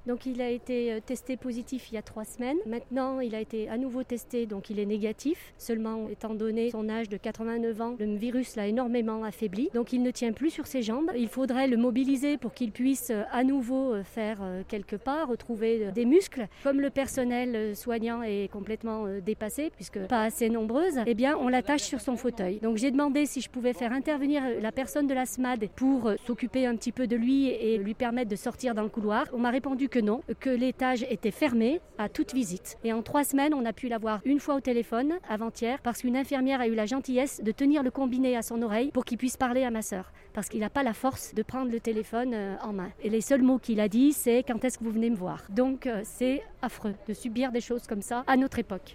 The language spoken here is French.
Donc il a été testé positif il y a 3 semaines. Maintenant, il a été à nouveau testé, donc il est négatif. Seulement, étant donné son âge de 89 ans, le virus l'a énormément affaibli. Donc il ne tient plus sur ses jambes. Il faudrait le mobiliser pour qu'il puisse à nouveau faire quelques pas, retrouver des muscles. Comme le personnel soignant est complètement dépassé, puisque pas assez nombreuse, eh bien on l'attache sur son fauteuil. Donc j'ai demandé si je pouvais faire intervenir la personne de la SMAD pour s'occuper un petit peu de lui et lui permettre de sortir dans le couloir. On m'a répondu que non, que l'étage était fermé à toute visite. Et en 3 semaines, on a pu l'avoir une fois au téléphone, avant-hier, parce qu'une infirmière a eu la gentillesse de tenir le combiné à son oreille pour qu'il puisse parler à ma sœur. Parce qu'il n'a pas la force de prendre le téléphone en main. Et les seuls mots qu'il a dit, c'est « quand est-ce que vous venez me voir ?» Donc c'est affreux de subir des choses comme ça à notre époque.